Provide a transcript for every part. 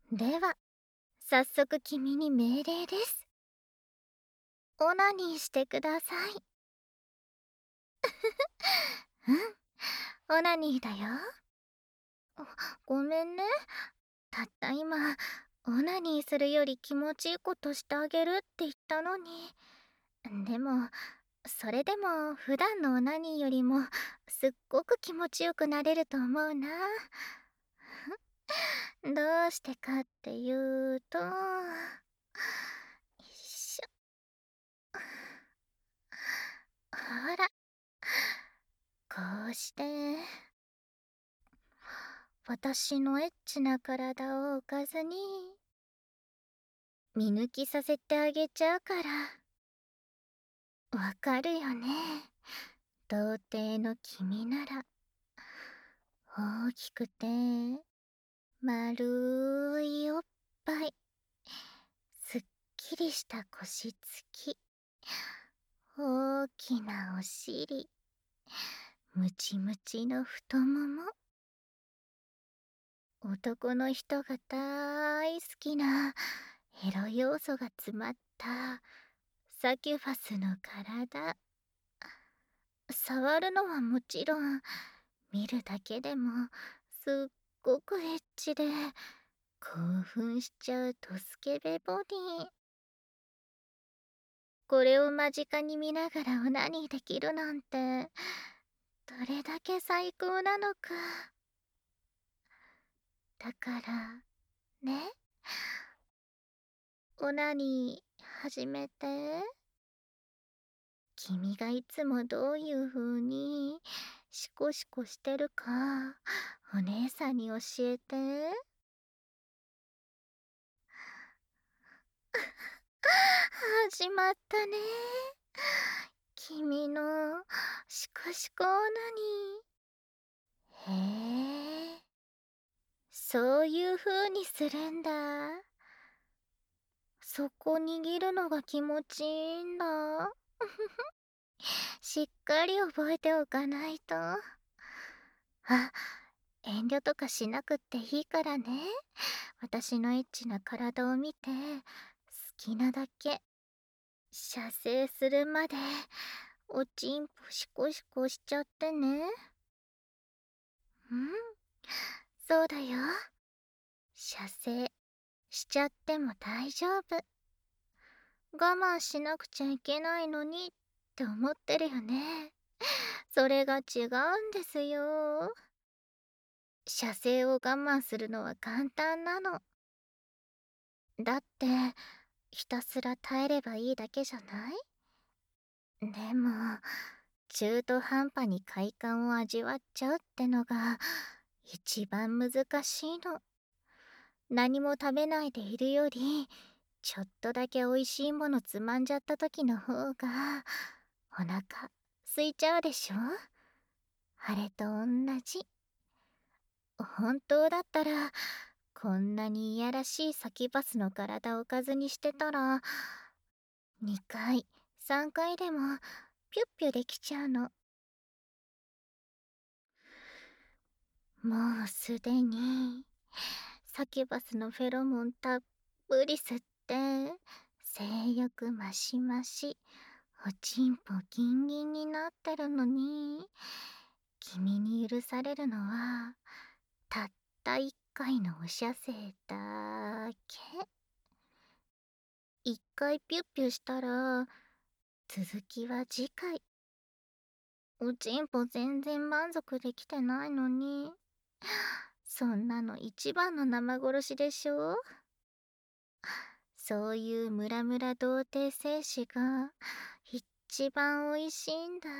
では、早速君に命令です。オナニーしてください。うん、オナニーだよ。ごめんね。たった今、オナニーするより気持ちいいことしてあげるって言ったのに。でも、それでも普段のオナニーよりもすっごく気持ちよくなれると思うな。どうしてかっていうと、よいしょ。ほら、こうして私のエッチな体を置かずに見抜きさせてあげちゃうから。わかるよね、童貞の君なら。大きくて丸いおっぱい、すっきりした腰つき、大きなお尻、ムチムチの太もも、男の人が大好きなエロ要素が詰まったサキュファスの体。触るのはもちろん、見るだけでもすっごくエッチで興奮しちゃうドスケベボディ。これを間近に見ながらオナニーできるなんて、どれだけ最高なのか。だからね、オナニー始めて。君がいつもどういう風にシコシコしてるかお姉さんに教えて。始まったね、君のシコシコオナニー。へえ、そういう風にするんだ。そこ握るのが気持ちいいんだ。しっかり覚えておかないと。あ、遠慮とかしなくっていいからね。私のエッチな体を見て、好きなだけ射精するまでおちんぽシコシコしちゃってね。うん、そうだよ。射精しちゃっても大丈夫。我慢しなくちゃいけないのにって思ってるよね。それが違うんですよ。射精を我慢するのは簡単なの。だって、ひたすら耐えればいいだけじゃない？でも、中途半端に快感を味わっちゃうってのが一番難しいの。何も食べないでいるより、ちょっとだけ美味しいものつまんじゃった時の方が、お腹空いちゃうでしょ？あれと同じ。本当だったら、こんなにいやらしいサキバスの体をおかずにしてたら、2回、3回でもピュッピュできちゃうの。もうすでにサキュバスのフェロモンたっぷり吸って性欲マシマシ、おちんぽギンギンになってるのに、君に許されるのはたった1回のお射精だけ。1回ピュッピュしたら続きは次回。おちんぽ全然満足できてないのに、そんなの一番の生殺しでしょ。そういうムラムラ童貞精子が一番おいしいんだ。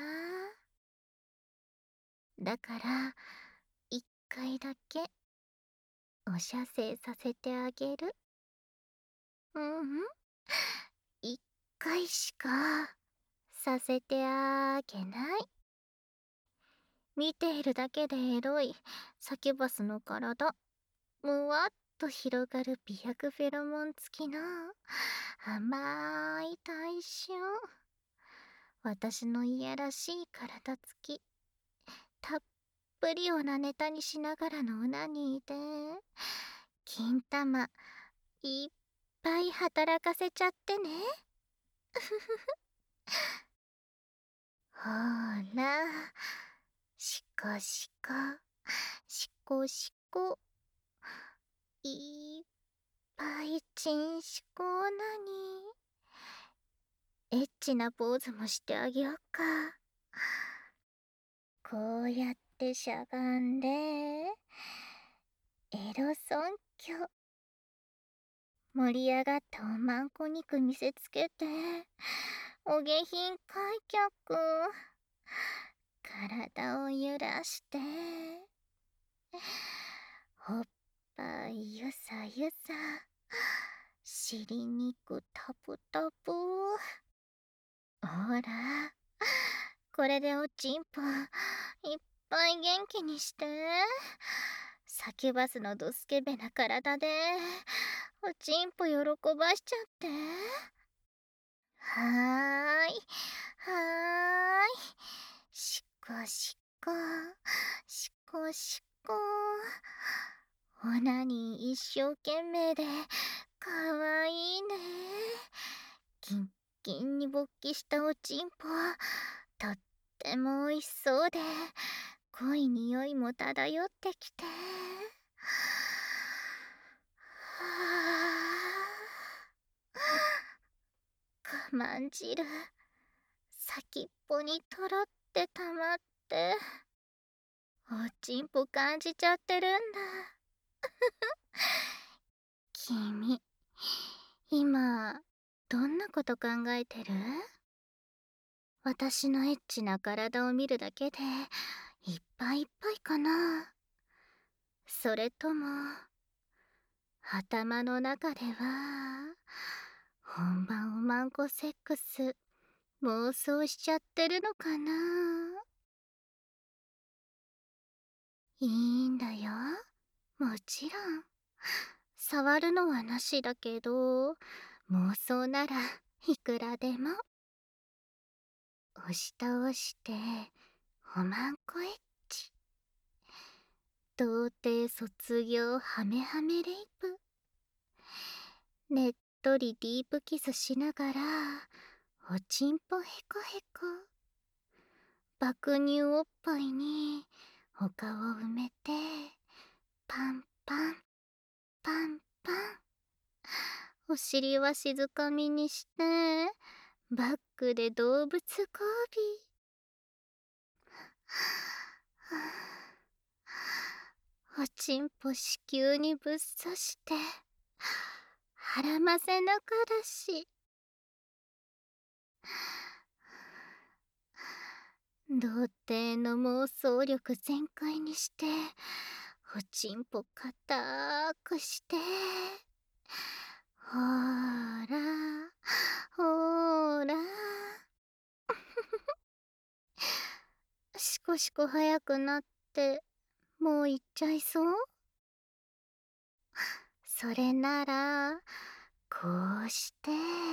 だから一回だけお射精させてあげる。うんうん、一回しかさせてあげない。見ているだけでエロいサキュバスの体、むわっと広がる美白フェロモン付きの甘い対象。私のいやらしい体つき、たっぷりをなネタにしながらのオナニーで、 金玉いっぱい働かせちゃってね。ほら、しこしこ、しこしこ、いっぱいちんしこなに。エッチなポーズもしてあげよっか。こうやってしゃがんで、エロ尊虚。盛り上がったおまんこ肉見せつけて、お下品開脚。体を揺らして、おっぱいゆさゆさ、尻肉タプタプ。ほら、これでおちんぽいっぱい元気にして。サキュバスのドスケベな体でおちんぽ喜ばしちゃって。はーい、はーい。しこしこ、しこしこ。オナニー一生懸命でかわいいね。キンキンに勃起したおちんぽ、とっても美味しそうで、濃い匂いも漂ってきて。我慢汁、先っぽにとろってたまって、おちんぽ感じちゃってるんだ。君、今、どんなこと考えてる？私のエッチな体を見るだけでいっぱいいっぱいかな？それとも、頭の中では、本番おまんこセックス、妄想しちゃってるのかな？いいんだよ。もちろん。触るのはなしだけど、妄想ならいくらでも。押し倒して、おまんこエッチ。童貞卒業ハメハメレイプ。ねっとりディープキスしながら、おちんぽへこへこ。爆乳おっぱいにお顔を埋めて、パンパン、パンパン。お尻は静かみにして、バックで動物交尾。おちんぽ子宮にぶっ刺して、腹ませながらし。童貞の妄想力全開にして、おちんぽ固くして、ほーら、ほーら。しこしこ早くなって、もう行っちゃいそう？それなら、こうして。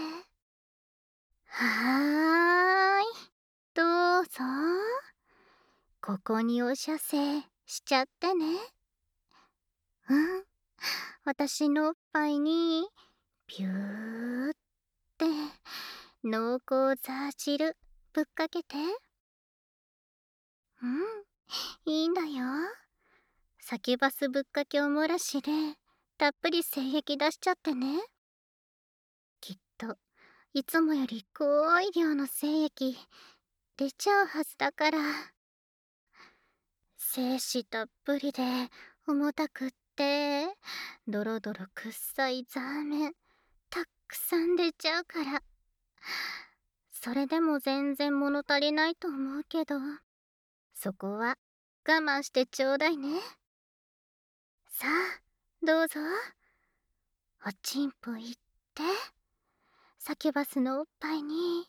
はーい、どうぞ。ここにお射精しちゃってね。うん、私のおっぱいにピューって濃厚ザー汁ぶっかけて。うん、いいんだよ。サキュバスぶっかけおもらしでたっぷり精液出しちゃってね。きっといつもより濃い量の精液出ちゃうはずだから。精子たっぷりで重たくってドロドロくっさいザーメンたっくさん出ちゃうから。それでも全然物足りないと思うけど、そこは我慢してちょうだいね。さあ、どうぞ。おちんぽいって、サキュバスのおっぱいに、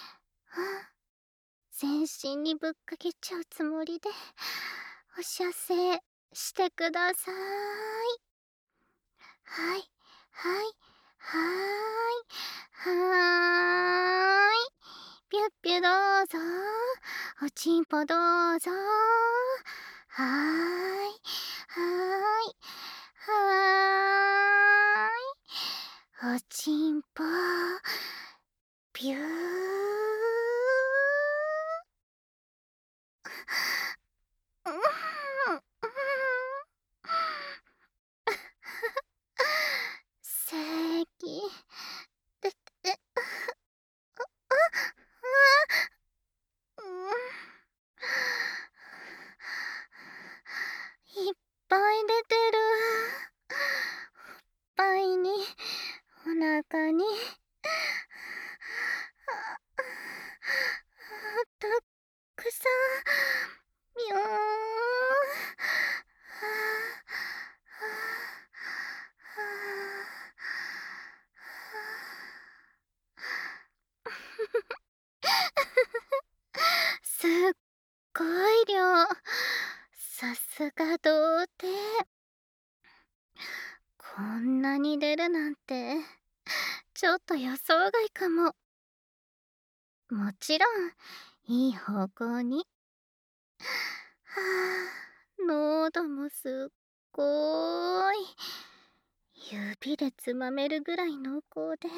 全身にぶっかけちゃうつもりで、お射精してください。はい、はい、はーい、はーい。ぴゅっぴゅどうぞ。おちんぽどうぞ。はーい、はーい、はーい。 すが童貞。こんなに出るなんてちょっと予想外かも。もちろんいい方向に。はあ、喉もすっごい指でつまめるぐらい濃厚で、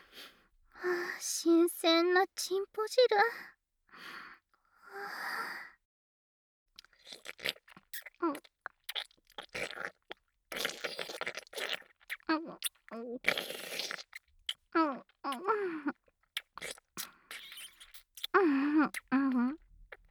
新鮮なチンポ汁。うんうんうんうんうん。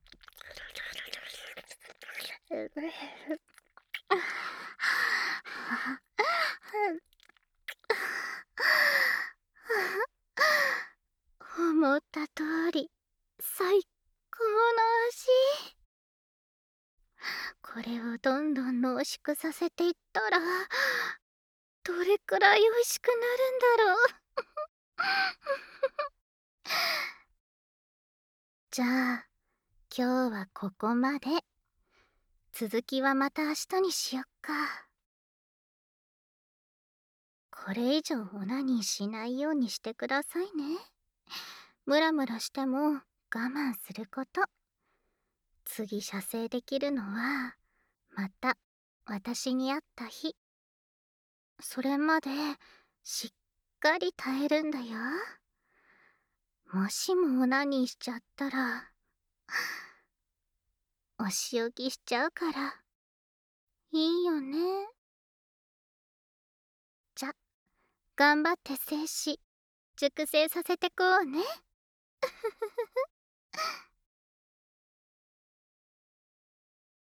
思った通り最高の味。これをどんどん濃縮させていったらどれくらい美味しくなるんだろう。じゃあ今日はここまで。続きはまた明日にしよっか。これ以上オナニーしないようにしてくださいね。ムラムラしても我慢すること。次射精できるのはまた私に会った日。それまでしっかり耐えるんだよ。もしもオナニーしちゃったらお仕置きしちゃうから。いいよね。じゃ、頑張って精子熟成させてこうね。